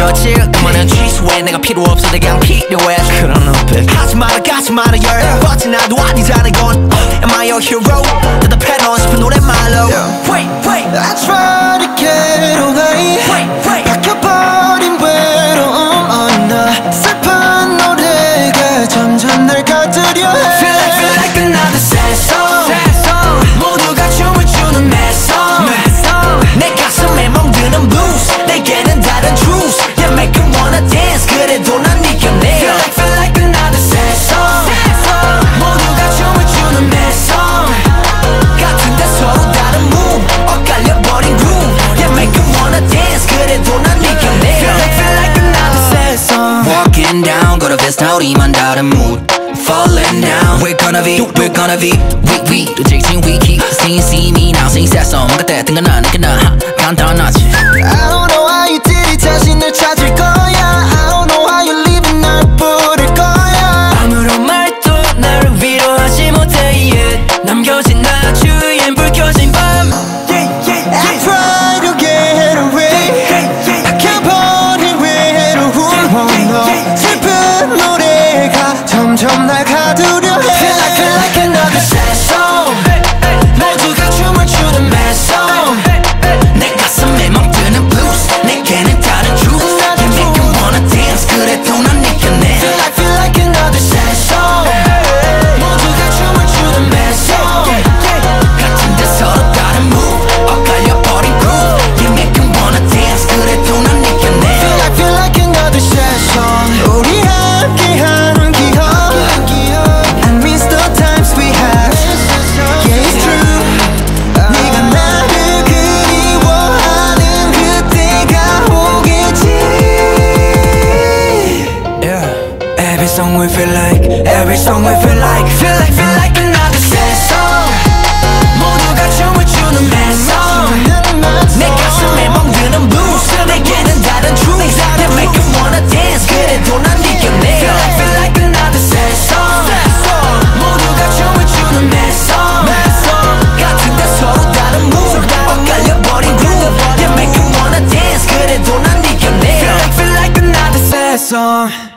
그렇지 그만한 취소해 내가 필요 없어 내가 그냥 필요해 그런 눈빛 하지 마라 열뻗지 나도 아니잖아 이건 Am I your hero? 대답해놓고 싶은 노랫말로 Wait I try to get away 박혀버린 외로움 나 슬픈 노래가 점점 날 가두려 해 Feel like another sad song 모두가 춤을 추는 mad song 내 가슴에 멍드는 blues 내게는 다른 truth Yeah make you wanna dance 그래도 난 네 곁에 Feel like another sad song 모두가 춤을 추는 mad song 같은데 서로 다른 move 엇갈려버린 groove Yeah make you wanna dance 그래도 난 네 곁에 Feel like another sad song Walking down go to Vista 우리만 다른 mood Falling down We're gonna be we 또 직진 we keep see me now sing sad song 뭔가 때 뜬거나 느껴나 간단하지 I don't know how you did it 자신을 찾을 거야 I don't know how you living 날 부를 거야 아무런 말도 나를 위로하지 못해 yeah. 남겨진 나 주위엔 불 켜진 밤 I try to get away 박혀버린 외로움 너 슬픈 노래가 점점 날 가두려 해 Feel like another sad song 모두가 춤을 추는 mad song 내 가슴에 멍드는 blues 내게는 다른 truth You make you wanna dance 그래도 난 네 곁에 Feel like another sad song 모두가 춤을 추는 mad song 같은데 서로 다른 move 엇갈려버린 groove You make you wanna dance 그래도 난 네 곁에 Feel like another sad song 우리 함께하는 기억 I miss the times we had Yeah it's true 네가 나를 그리워하는 그때가 오겠지 Yeah. Every song we feel like feel like another sad song 모두가 춤을 추는 mad song 내 가슴에 멍드는 blues 내게는 다른 truth You make you wanna dance 그래도 난 네 곁에 Feel like another sad song 모두가 춤을 추는 mad song 같은데 서로 다른 move 엇갈려버린 groove You make you wanna dance 그래도 난 네 곁에 Feel like another sad song